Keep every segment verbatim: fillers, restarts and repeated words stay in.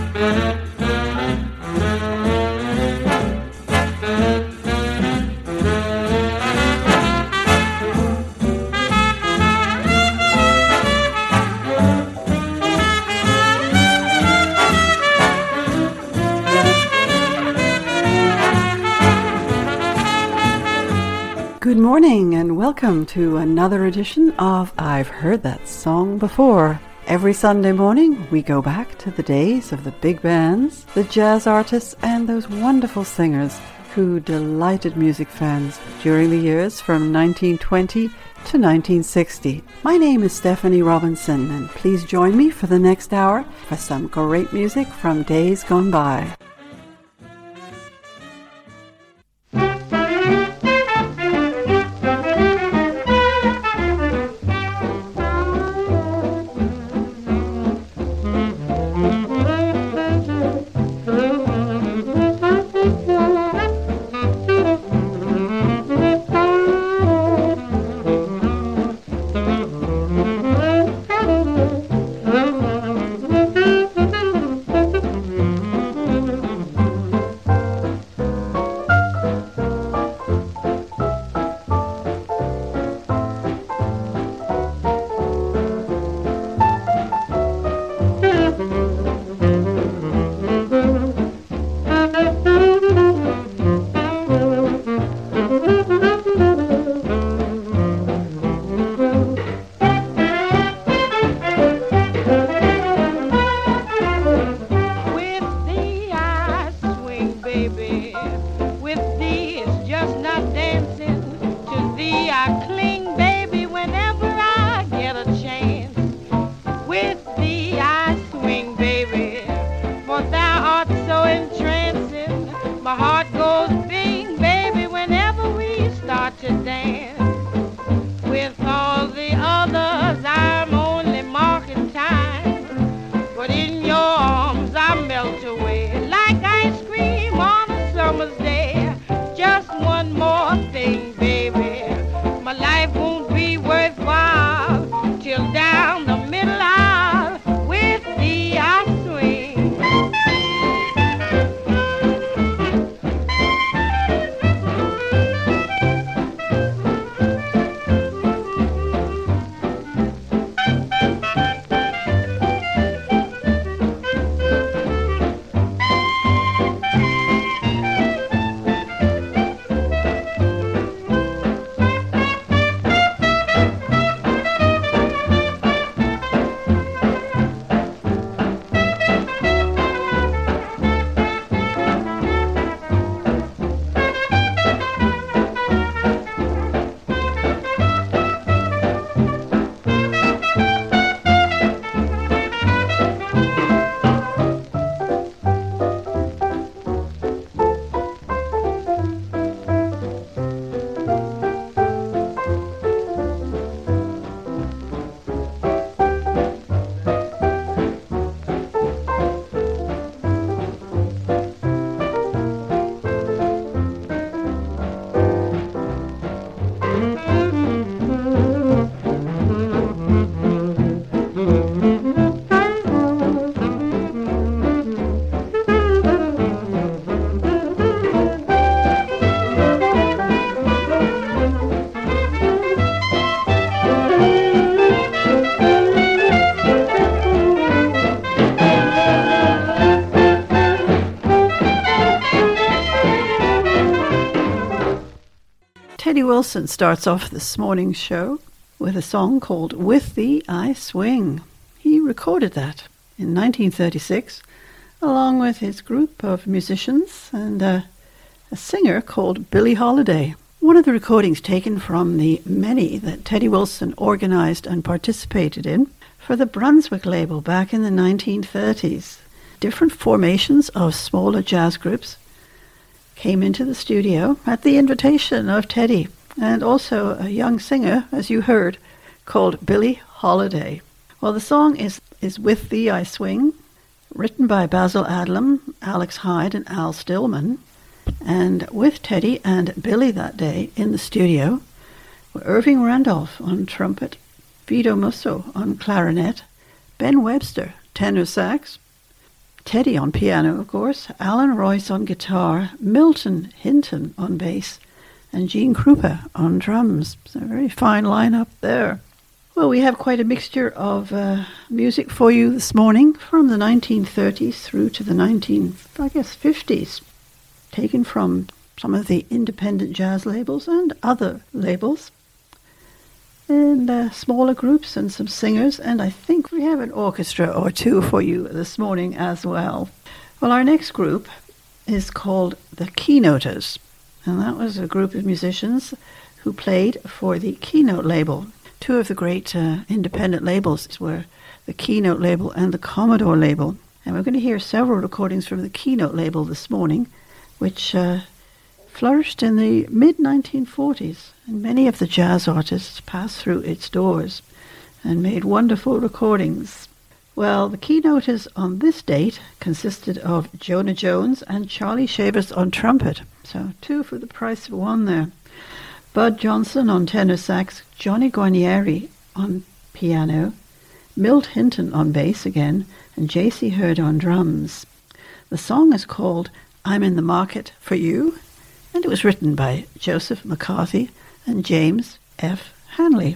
Good morning and welcome to another edition of I've Heard That Song Before. Every Sunday morning we go back to the days of the big bands, the jazz artists and those wonderful singers who delighted music fans during the years from nineteen twenty to nineteen sixty. My name is Stephanie Robinson and please join me for the next hour for some great music from days gone by. Teddy Wilson starts off this morning's show with a song called With Thee I Swing. He recorded that in nineteen thirty-six along with his group of musicians and uh, a singer called Billie Holiday. One of the recordings taken from the many that Teddy Wilson organized and participated in for the Brunswick label back in the nineteen thirties. Different formations of smaller jazz groups came into the studio at the invitation of Teddy, and also a young singer, as you heard, called Billie Holiday. Well, the song is, is With Thee I Swing, written by Basil Adlam, Alex Hyde, and Al Stillman. And with Teddy and Billie that day in the studio were Irving Randolph on trumpet, Vito Musso on clarinet, Ben Webster, tenor sax, Teddy on piano, of course, Alan Royce on guitar, Milton Hinton on bass, and Gene Krupa on drums. So a very fine lineup there. Well, we have quite a mixture of uh, music for you this morning from the nineteen thirties through to the nineteen, I guess, fifties, taken from some of the independent jazz labels and other labels, and uh, smaller groups and some singers, and I think we have an orchestra or two for you this morning as well. Well, our next group is called the Keynoters, and that was a group of musicians who played for the Keynote label. Two of the great uh, independent labels were the Keynote label and the Commodore label. And we're going to hear several recordings from the Keynote label this morning, which uh, flourished in the mid nineteen forties. And many of the jazz artists passed through its doors and made wonderful recordings. Well, the Keynoters on this date consisted of Jonah Jones and Charlie Shavers on trumpet. So two for the price of one there. Bud Johnson on tenor sax, Johnny Guarnieri on piano, Milt Hinton on bass again, and J C Hurd on drums. The song is called I'm in the Market for You, and it was written by Joseph McCarthy and James F. Hanley.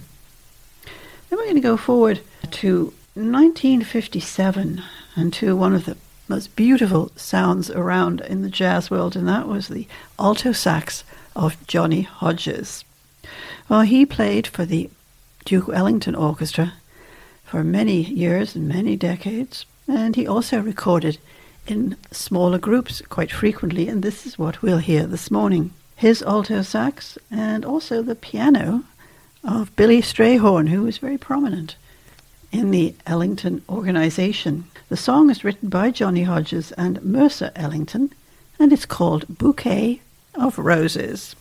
Then we're going to go forward to nineteen fifty-seven and to one of the most beautiful sounds around in the jazz world, and that was the alto sax of Johnny Hodges. Well, he played for the Duke Ellington Orchestra for many years and many decades, and he also recorded in smaller groups quite frequently, and this is what we'll hear this morning. His alto sax and also the piano of Billy Strayhorn, who was very prominent in the Ellington organization. The song is written by Johnny Hodges and Mercer Ellington, and it's called Bouquet of Roses.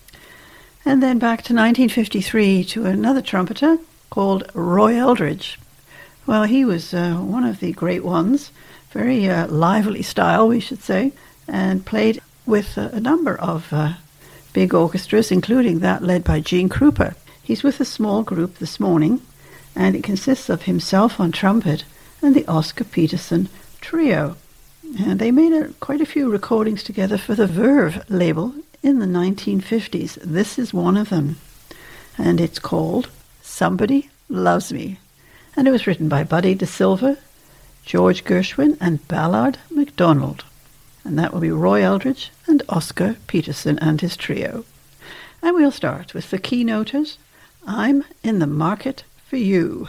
And then back to nineteen fifty-three to another trumpeter called Roy Eldridge. Well, he was uh, one of the great ones, very uh, lively style, we should say, and played with uh, a number of uh, big orchestras, including that led by Gene Krupa. He's with a small group this morning, and it consists of himself on trumpet and the Oscar Peterson Trio. And they made a, quite a few recordings together for the Verve label in the nineteen fifties. This is one of them, and it's called Somebody Loves Me. And it was written by Buddy DeSilva, George Gershwin, and Ballard MacDonald. And that will be Roy Eldridge and Oscar Peterson and his trio. And we'll start with the Keynoters. I'm in the Market for You.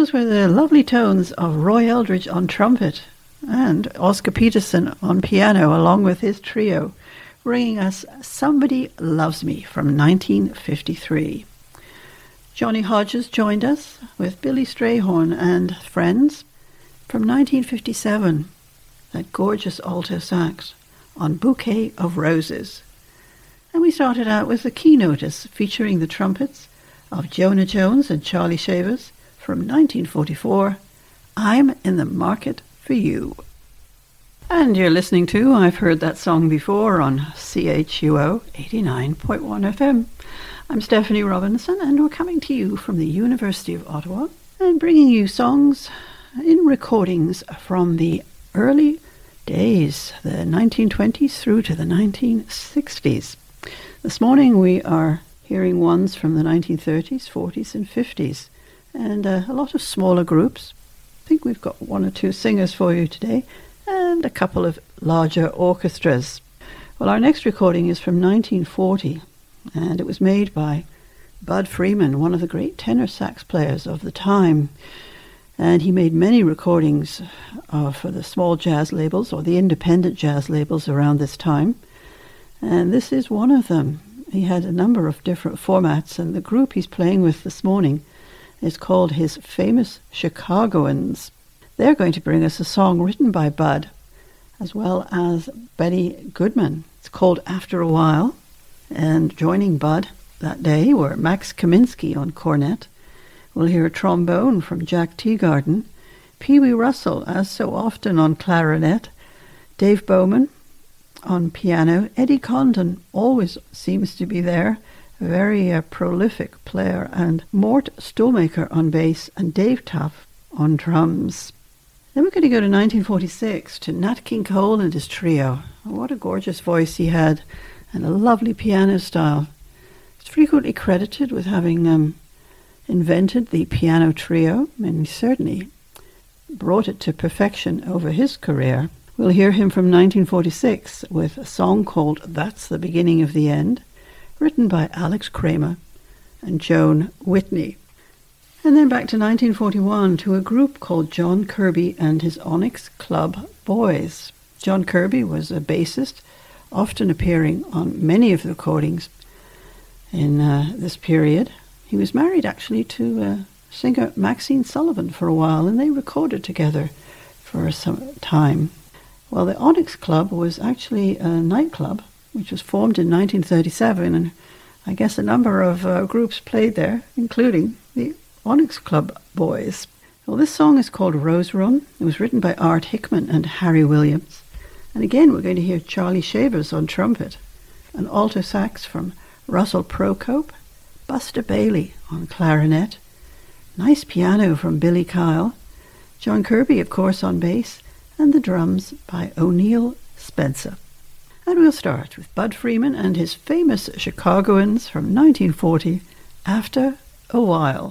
Those were the lovely tones of Roy Eldridge on trumpet and Oscar Peterson on piano, along with his trio, bringing us Somebody Loves Me from nineteen fifty-three. Johnny Hodges joined us with Billy Strayhorn and Friends from nineteen fifty-seven, that gorgeous alto sax on Bouquet of Roses. And we started out with the keynotes featuring the trumpets of Jonah Jones and Charlie Shavers from nineteen forty-four, I'm in the Market for You. And you're listening to I've Heard That Song Before on C H U O eighty-nine point one F M. I'm Stephanie Robinson, and we're coming to you from the University of Ottawa and bringing you songs in recordings from the early days, the nineteen twenties through to the nineteen sixties. This morning we are hearing ones from the nineteen thirties, forties and fifties, and uh, a lot of smaller groups. I think we've got one or two singers for you today, and a couple of larger orchestras. Well, our next recording is from nineteen forty, and it was made by Bud Freeman, one of the great tenor sax players of the time. And he made many recordings uh, for the small jazz labels or the independent jazz labels around this time. And this is one of them. He had a number of different formats, and the group he's playing with this morning is called his Famous Chicagoans. They're going to bring us a song written by Bud, as well as Benny Goodman. It's called After a While, and joining Bud that day were Max Kaminsky on cornet. We'll hear a trombone from Jack Teagarden, Pee Wee Russell, as so often, on clarinet, Dave Bowman on piano. Eddie Condon always seems to be there, a very uh, prolific player, and Mort Stuhlmaker on bass, and Dave Tuff on drums. Then we're going to go to nineteen forty-six, to Nat King Cole and his trio. What a gorgeous voice he had, and a lovely piano style. He's frequently credited with having um, invented the piano trio, and he certainly brought it to perfection over his career. We'll hear him from nineteen forty-six with a song called That's the Beginning of the End, written by Alex Kramer and Joan Whitney. And then back to nineteen forty-one, to a group called John Kirby and his Onyx Club Boys. John Kirby was a bassist, often appearing on many of the recordings in uh, this period. He was married actually to uh, singer Maxine Sullivan for a while, and they recorded together for some time. Well, the Onyx Club was actually a nightclub which was formed in nineteen thirty-seven, and I guess a number of uh, groups played there, including the Onyx Club Boys. Well, this song is called Rose Room. It was written by Art Hickman and Harry Williams. And again, we're going to hear Charlie Shavers on trumpet, an alto sax from Russell Procope, Buster Bailey on clarinet, nice piano from Billy Kyle, John Kirby, of course, on bass, and the drums by O'Neill Spencer. And we'll start with Bud Freeman and his Famous Chicagoans from nineteen forty, After a While.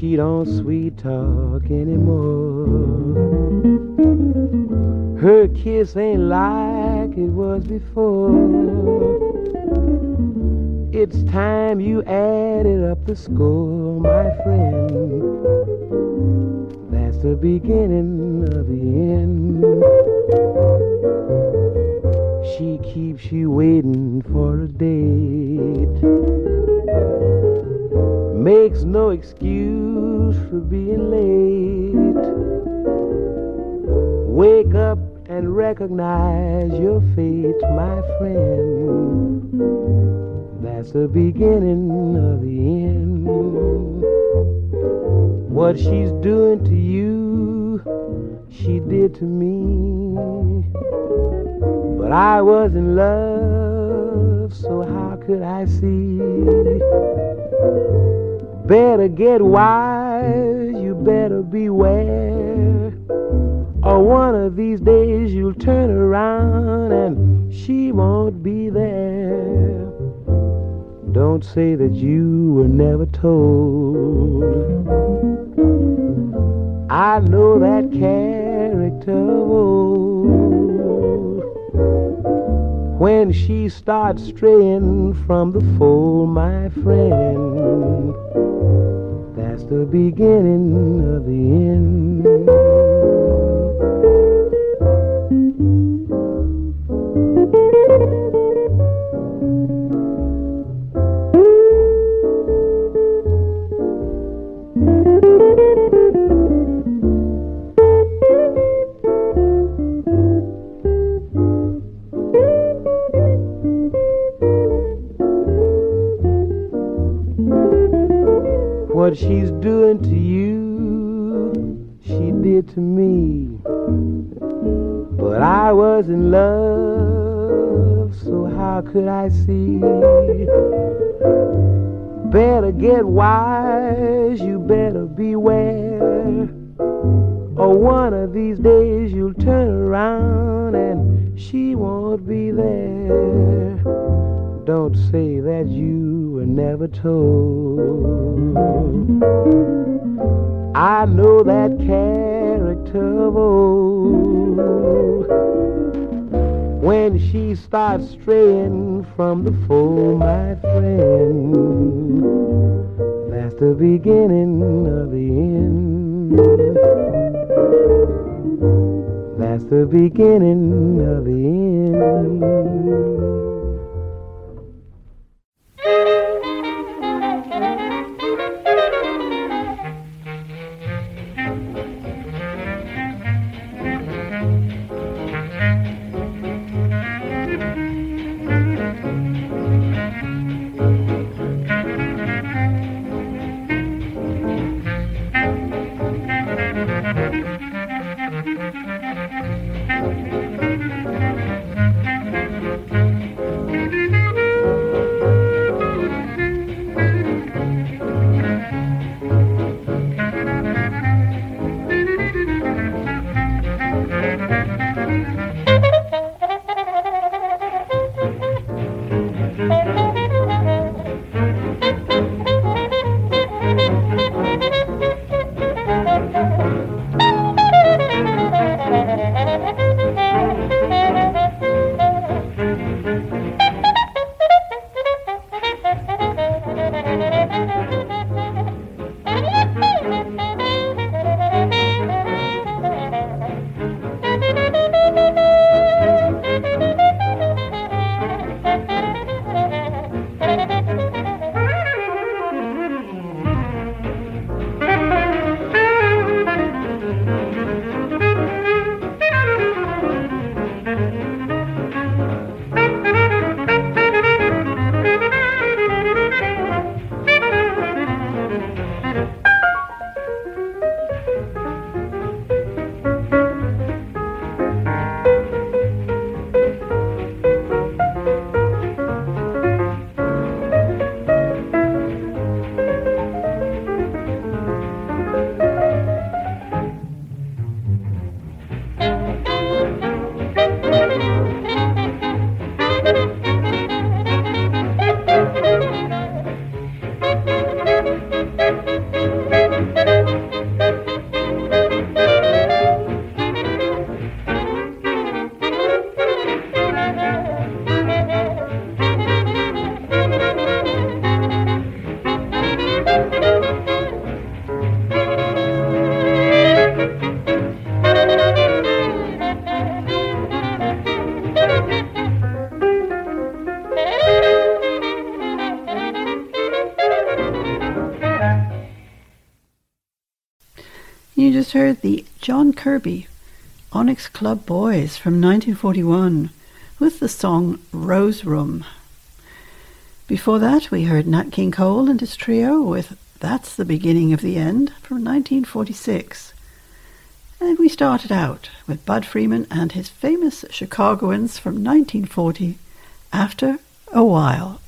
she don't sweet talk anymore. Her kiss ain't like it was before. It's time you added up the score, my friend. That's the beginning of the end. She keeps you waiting for a date, makes no excuse for being late. Wake up and recognize your fate, my friend. That's the beginning of the end. What she's doing to you, she did to me. But I was in love, so how could I see? Better get wise, you better beware, or one of these days you'll turn around and she won't be there. Don't say that you were never told. I know that character of old. When she starts straying from the fold, my friend, that's the beginning of the end. What she's doing to you, she did to me. But I was in love, so how could I see? Better get wise, you better beware, or one of these days you'll turn around and she won't be there. Don't say that you were never told. I know that character of old. When she starts straying from the fold, my friend, that's the beginning of the end. That's the beginning of the end. just heard the John Kirby Onyx Club Boys from nineteen forty-one with the song Rose Room. Before that, we heard Nat King Cole and his trio with That's the Beginning of the End from nineteen forty-six. And we started out with Bud Freeman and his famous Chicagoans from nineteen forty, After a While.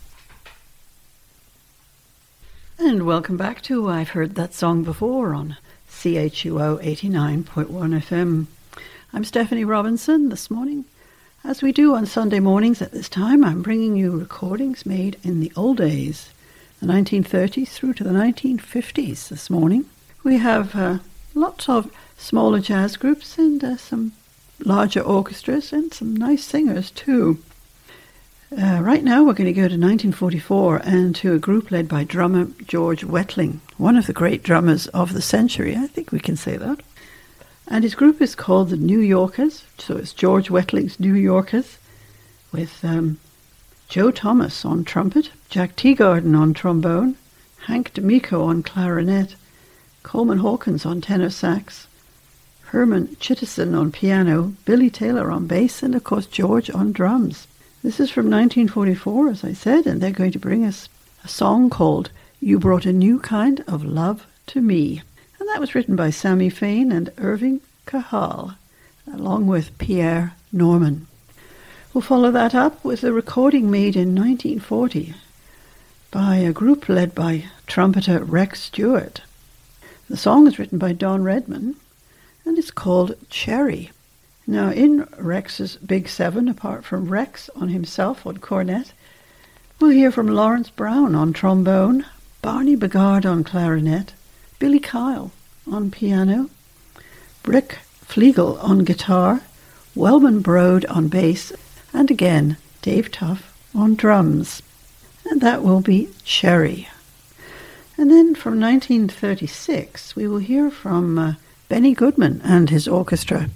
And welcome back to I've Heard That Song Before on C H U O eighty-nine point one F M. I'm Stephanie Robinson. This morning, as we do on Sunday mornings at this time, I'm bringing you recordings made in the old days, the nineteen thirties through to the nineteen fifties this morning. We have uh, lots of smaller jazz groups and uh, some larger orchestras and some nice singers too. Uh, right now we're going to go to nineteen forty-four and to a group led by drummer George Wettling, one of the great drummers of the century, I think we can say that. And his group is called the New Yorkers, so it's George Wettling's New Yorkers, with um, Joe Thomas on trumpet, Jack Teagarden on trombone, Hank D'Amico on clarinet, Coleman Hawkins on tenor sax, Herman Chittison on piano, Billy Taylor on bass, and of course George on drums. This is from nineteen forty-four, as I said, and they're going to bring us a song called You Brought a New Kind of Love to Me. And that was written by Sammy Fain and Irving Cahal, along with Pierre Norman. We'll follow that up with a recording made in nineteen forty by a group led by trumpeter Rex Stewart. The song is written by Don Redman, and it's called Cherry. Now, in Rex's Big Seven, apart from Rex on himself on cornet, we'll hear from Lawrence Brown on trombone, Barney Bigard on clarinet, Billy Kyle on piano, Brick Flegel on guitar, Wellman Broad on bass, and again, Dave Tuff on drums. And that will be Cherry. And then from nineteen thirty-six, we will hear from uh, Benny Goodman and his orchestra.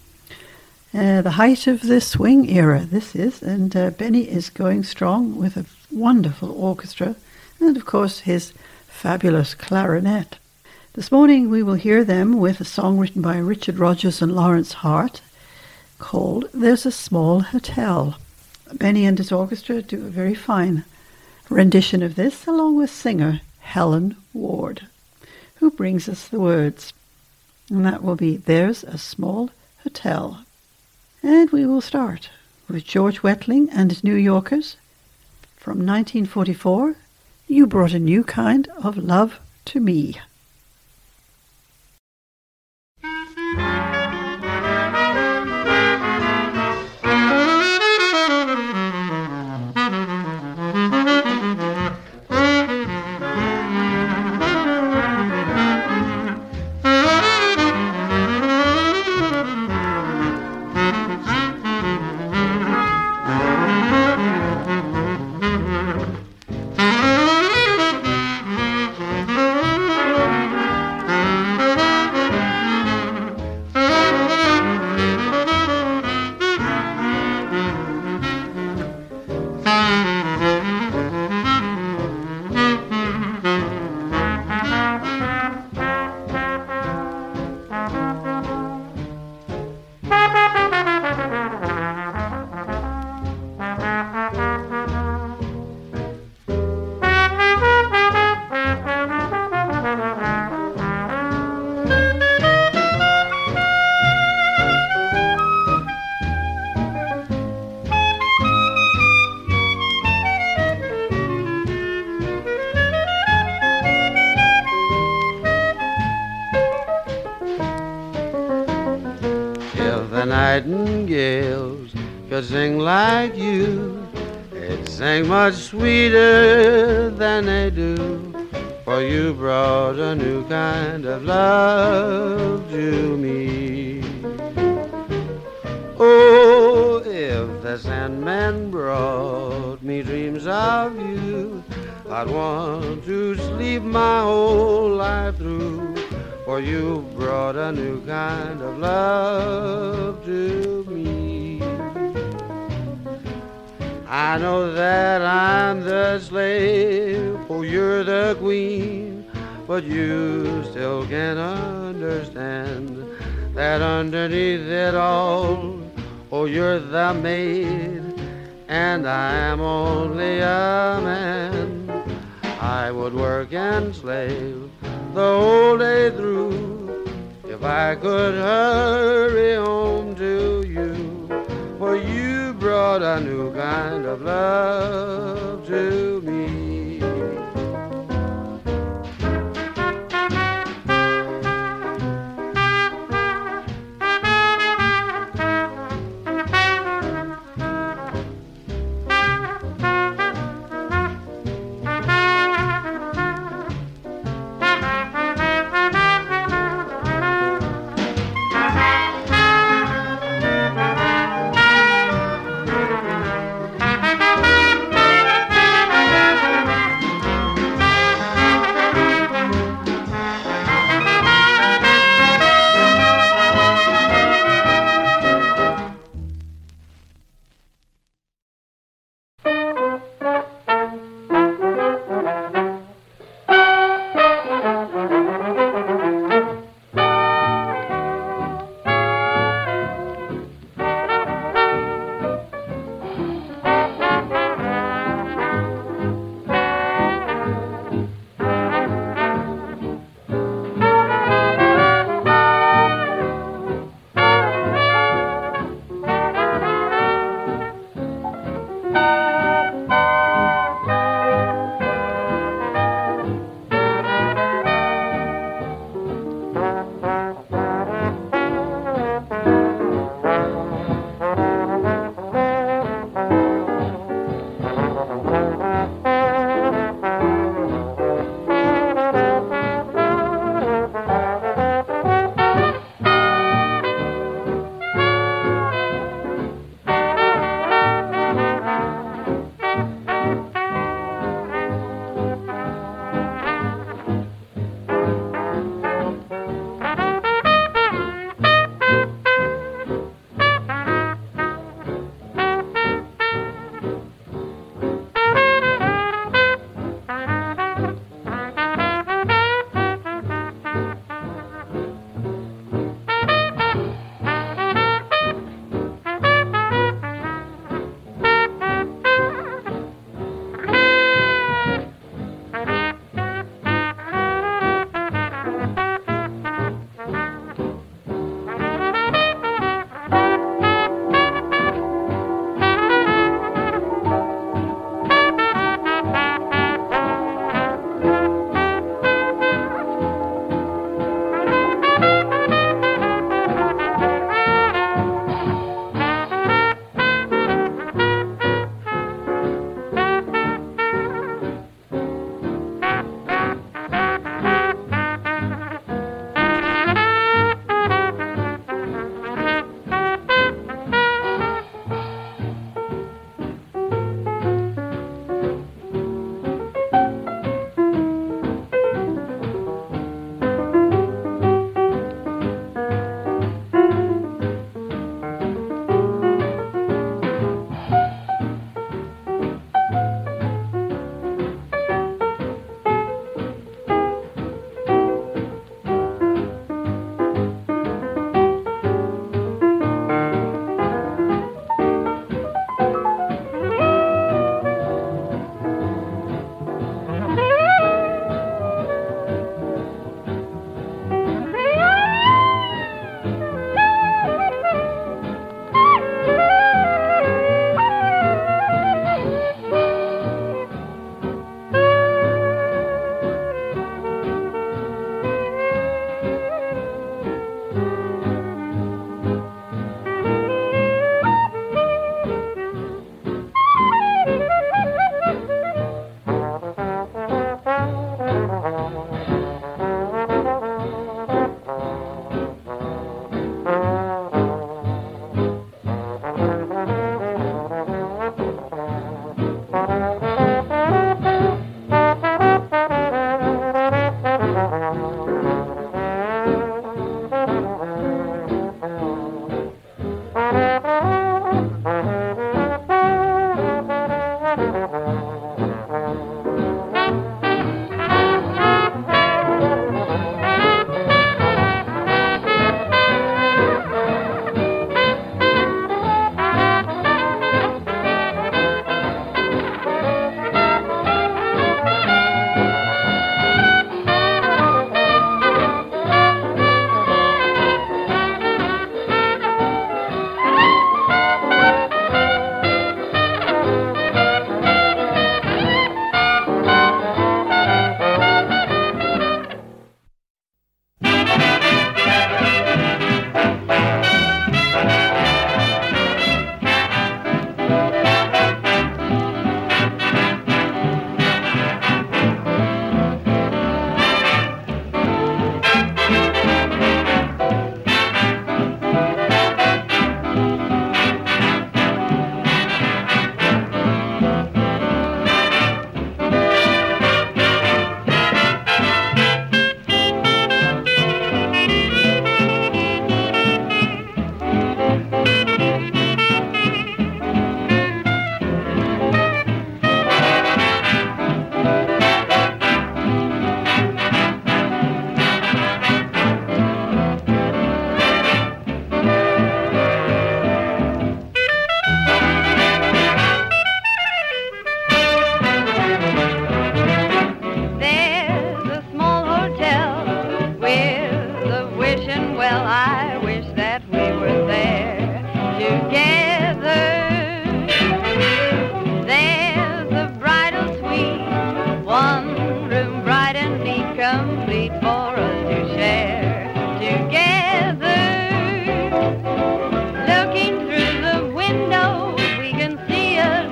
Uh, the height of the swing era, this is, and uh, Benny is going strong with a wonderful orchestra, and of course his fabulous clarinet. This morning we will hear them with a song written by Richard Rodgers and Lawrence Hart called There's a Small Hotel. Benny and his orchestra do a very fine rendition of this, along with singer Helen Ward, who brings us the words. And that will be There's a Small Hotel. And we will start with George Wettling and his New Yorkers from nineteen forty-four, You Brought a New Kind of Love to Me. Nightingales could sing like you, they'd sing much sweeter than they do, for you brought a new kind of love to me. Oh, if the Sandman brought me dreams of you, I'd want to sleep my whole life through, for you brought a new kind of love to me. I know that I'm the slave, oh, you're the queen, but you still can't understand that underneath it all, oh, you're the maid, and I am only a man. I would work and slave the whole day through if I could hurry home to you, for you brought a new kind of love to me.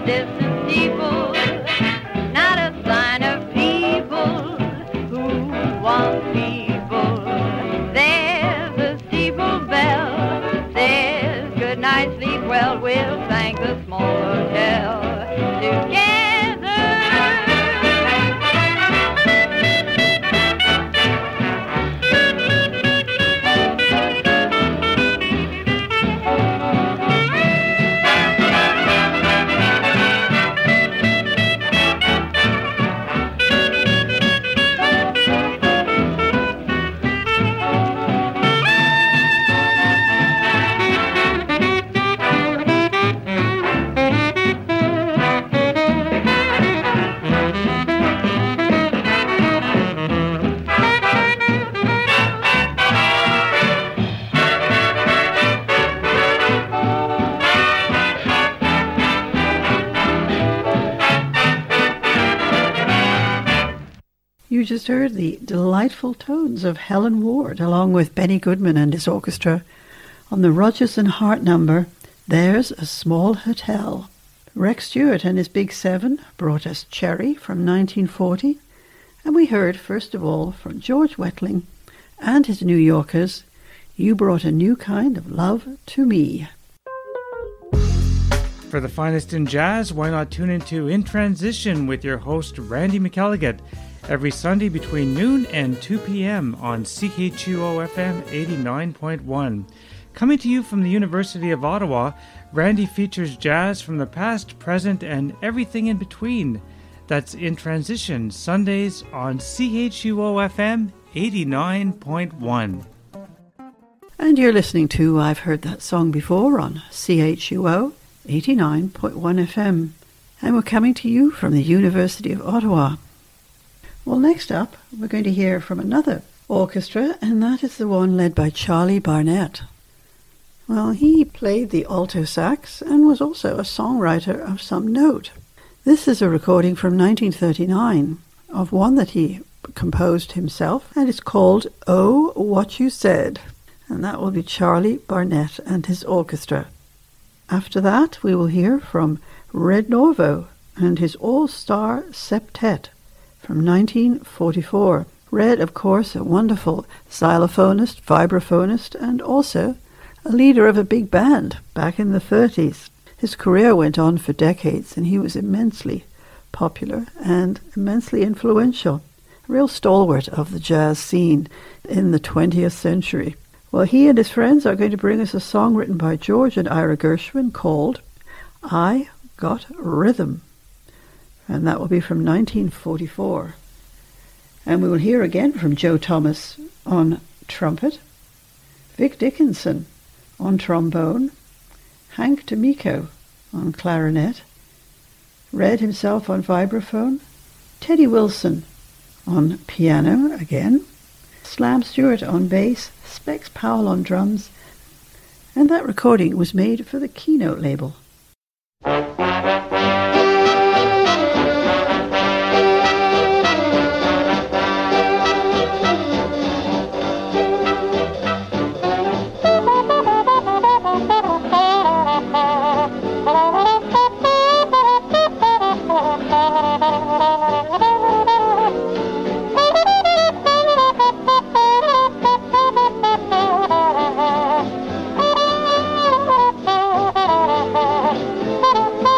distant steeple, not a sign of people who want people. There's a steeple bell, says good night, sleep well, we'll thank the small hotel together. You just heard the delightful tones of Helen Ward along with Benny Goodman and his orchestra on the Rodgers and Hart number, There's a Small Hotel. Rex Stewart and his Big Seven brought us Cherry from nineteen forty, and we heard first of all from George Wettling and his New Yorkers, You Brought a New Kind of Love to Me. For the finest in jazz, why not tune into In Transition with your host Randy McElligott every Sunday between noon and two p.m. on C H U O F M eighty-nine point one. Coming to you from the University of Ottawa, Randy features jazz from the past, present, and everything in between. That's In Transition, Sundays on C H U O F M eighty-nine point one. And you're listening to I've Heard That Song Before on C H U O eighty-nine point one F M. And we're coming to you from the University of Ottawa. Well, next up, we're going to hear from another orchestra, and that is the one led by Charlie Barnett. Well, he played the alto sax and was also a songwriter of some note. This is a recording from nineteen thirty-nine of one that he composed himself, and it's called Oh, What You Said. And that will be Charlie Barnett and his orchestra. After that, we will hear from Red Norvo and his all-star septet from nineteen forty-four. Red, of course, a wonderful xylophonist, vibraphonist, and also a leader of a big band back in the thirties. His career went on for decades, and he was immensely popular and immensely influential. A real stalwart of the jazz scene in the twentieth century. Well, he and his friends are going to bring us a song written by George and Ira Gershwin called I Got Rhythm. And that will be from nineteen forty-four. And we will hear again from Joe Thomas on trumpet, Vic Dickinson on trombone, Hank D'Amico on clarinet, Red himself on vibraphone, Teddy Wilson on piano again, Slam Stewart on bass, Specs Powell on drums, and that recording was made for the Keynote label. Thank you.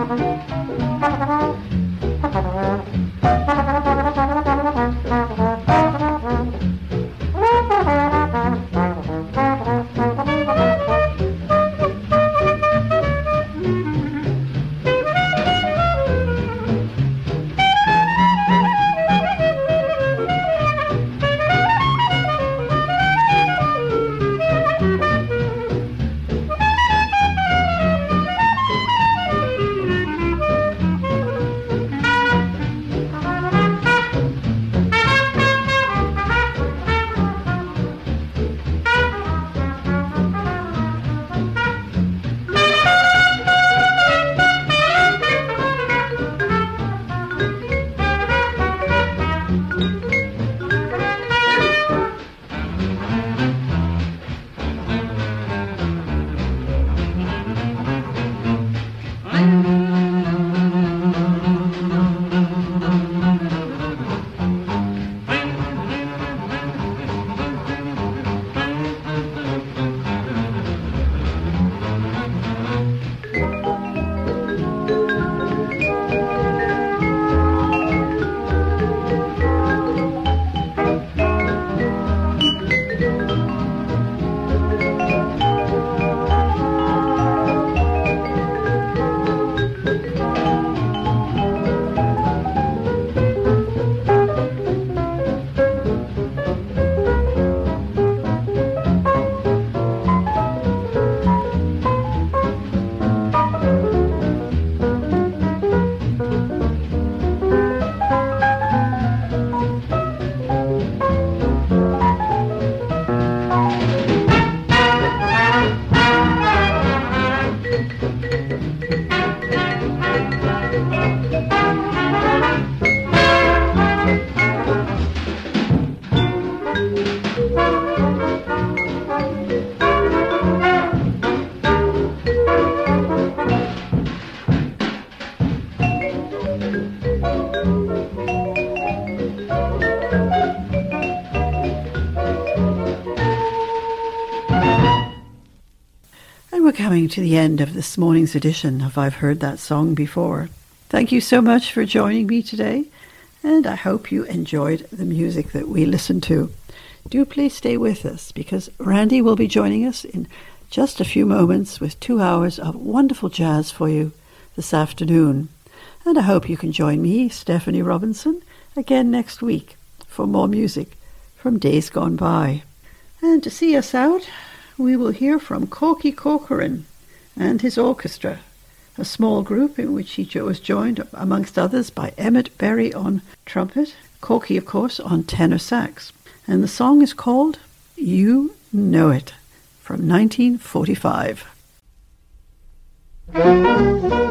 Coming to the end of this morning's edition of I've Heard That Song Before. Thank you so much for joining me today, and I hope you enjoyed the music that we listened to. Do please stay with us, because Randy will be joining us in just a few moments with two hours of wonderful jazz for you this afternoon. And I hope you can join me, Stephanie Robinson, again next week for more music from days gone by. And to see us out, we will hear from Corky Corcoran and his orchestra, a small group in which he was joined, amongst others, by Emmett Berry on trumpet, Corky, of course, on tenor sax. And the song is called You Know It, from nineteen forty-five.